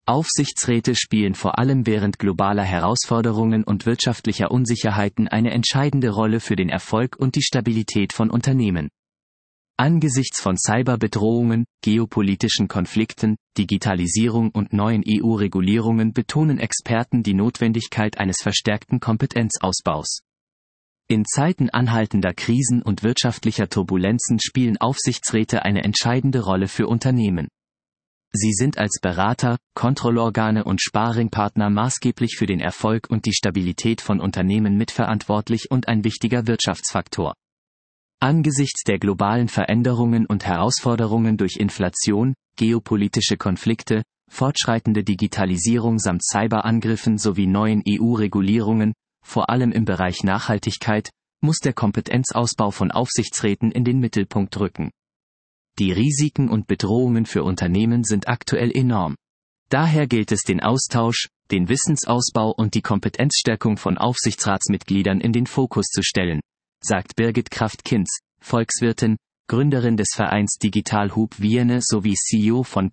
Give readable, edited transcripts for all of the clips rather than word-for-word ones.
Aufsichtsräte spielen vor allem während globaler Herausforderungen und wirtschaftlicher Unsicherheiten eine entscheidende Rolle für den Erfolg und die Stabilität von Unternehmen. Angesichts von Cyberbedrohungen, geopolitischen Konflikten, Digitalisierung und neuen EU-Regulierungen betonen Experten die Notwendigkeit eines verstärkten Kompetenzausbaus. In Zeiten anhaltender Krisen und wirtschaftlicher Turbulenzen spielen Aufsichtsräte eine entscheidende Rolle für Unternehmen. Sie sind als Berater, Kontrollorgane und Sparringpartner maßgeblich für den Erfolg und die Stabilität von Unternehmen mitverantwortlich und ein wichtiger Wirtschaftsfaktor. Angesichts der globalen Veränderungen und Herausforderungen durch Inflation, geopolitische Konflikte, fortschreitende Digitalisierung samt Cyberangriffen sowie neuen EU-Regulierungen, vor allem im Bereich Nachhaltigkeit, muss der Kompetenzausbau von Aufsichtsräten in den Mittelpunkt rücken. Die Risiken und Bedrohungen für Unternehmen sind aktuell enorm. Daher gilt es, den Austausch, den Wissensausbau und die Kompetenzstärkung von Aufsichtsratsmitgliedern in den Fokus zu stellen, sagt Birgit Kraft-Kinz, Volkswirtin, Gründerin des Vereins Digital Hub Vierne sowie CEO von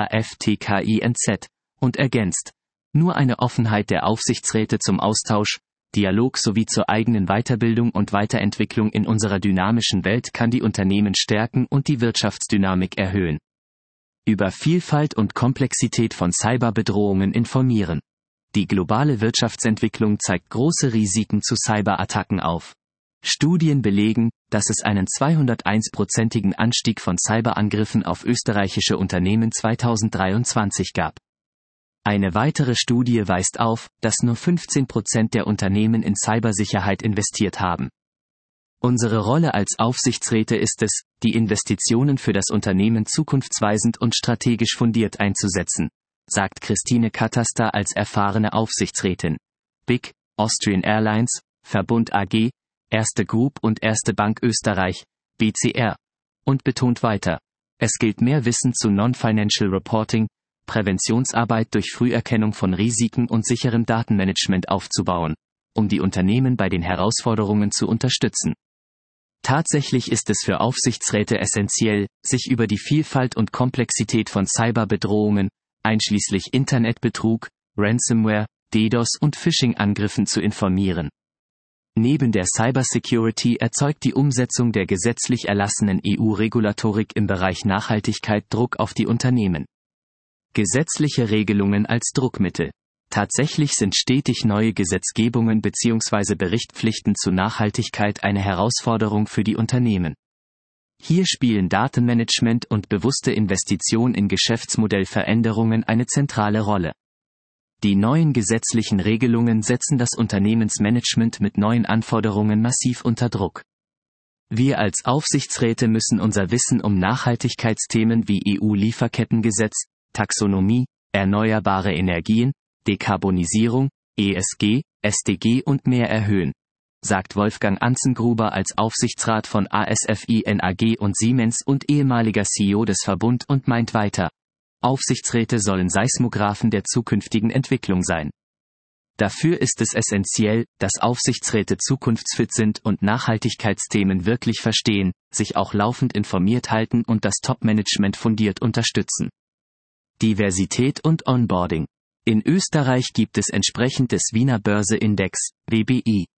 KRAFTKINZ, und ergänzt: Nur eine Offenheit der Aufsichtsräte zum Austausch, Dialog sowie zur eigenen Weiterbildung und Weiterentwicklung in unserer dynamischen Welt kann die Unternehmen stärken und die Wirtschaftsdynamik erhöhen. Über Vielfalt und Komplexität von Cyberbedrohungen informieren. Die globale Wirtschaftsentwicklung zeigt große Risiken zu Cyberattacken auf. Studien belegen, dass es einen 201%igen Anstieg von Cyberangriffen auf österreichische Unternehmen 2023 gab. Eine weitere Studie weist auf, dass nur 15% der Unternehmen in Cybersicherheit investiert haben. Unsere Rolle als Aufsichtsräte ist es, die Investitionen für das Unternehmen zukunftsweisend und strategisch fundiert einzusetzen, sagt Christine Kataster als erfahrene Aufsichtsrätin. BIC, Austrian Airlines, Verbund AG, Erste Group und Erste Bank Österreich, BCR, und betont weiter: Es gilt, mehr Wissen zu Non-Financial Reporting, Präventionsarbeit durch Früherkennung von Risiken und sicherem Datenmanagement aufzubauen, um die Unternehmen bei den Herausforderungen zu unterstützen. Tatsächlich ist es für Aufsichtsräte essentiell, sich über die Vielfalt und Komplexität von Cyberbedrohungen, einschließlich Internetbetrug, Ransomware, DDoS und Phishing-Angriffen zu informieren. Neben der Cybersecurity erzeugt die Umsetzung der gesetzlich erlassenen EU-Regulatorik im Bereich Nachhaltigkeit Druck auf die Unternehmen. Gesetzliche Regelungen als Druckmittel. Tatsächlich sind stetig neue Gesetzgebungen bzw. Berichtspflichten zu Nachhaltigkeit eine Herausforderung für die Unternehmen. Hier spielen Datenmanagement und bewusste Investition in Geschäftsmodellveränderungen eine zentrale Rolle. Die neuen gesetzlichen Regelungen setzen das Unternehmensmanagement mit neuen Anforderungen massiv unter Druck. Wir als Aufsichtsräte müssen unser Wissen um Nachhaltigkeitsthemen wie EU-Lieferkettengesetz, Taxonomie, erneuerbare Energien, Dekarbonisierung, ESG, SDG und mehr erhöhen, sagt Wolfgang Anzengruber als Aufsichtsrat von ASFIN AG und Siemens und ehemaliger CEO des Verbund und meint weiter: Aufsichtsräte sollen Seismographen der zukünftigen Entwicklung sein. Dafür ist es essentiell, dass Aufsichtsräte zukunftsfit sind und Nachhaltigkeitsthemen wirklich verstehen, sich auch laufend informiert halten und das Top-Management fundiert unterstützen. Diversität und Onboarding. In Österreich gibt es entsprechend des Wiener Börse-Index, WBI,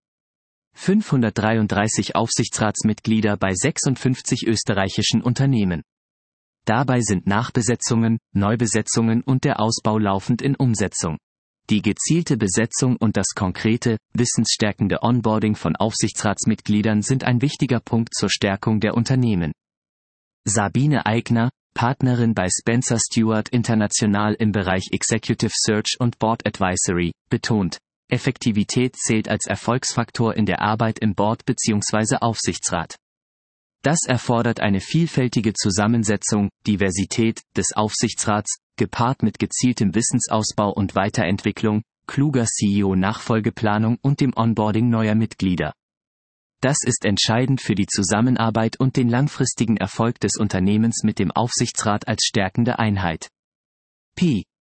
533 Aufsichtsratsmitglieder bei 56 österreichischen Unternehmen. Dabei sind Nachbesetzungen, Neubesetzungen und der Ausbau laufend in Umsetzung. Die gezielte Besetzung und das konkrete, wissensstärkende Onboarding von Aufsichtsratsmitgliedern sind ein wichtiger Punkt zur Stärkung der Unternehmen. Sabine Eigner, Partnerin bei Spencer Stuart International im Bereich Executive Search und Board Advisory, betont: Effektivität zählt als Erfolgsfaktor in der Arbeit im Board bzw. Aufsichtsrat. Das erfordert eine vielfältige Zusammensetzung, Diversität, des Aufsichtsrats, gepaart mit gezieltem Wissensausbau und Weiterentwicklung, kluger CEO-Nachfolgeplanung und dem Onboarding neuer Mitglieder. Das ist entscheidend für die Zusammenarbeit und den langfristigen Erfolg des Unternehmens mit dem Aufsichtsrat als stärkende Einheit. P.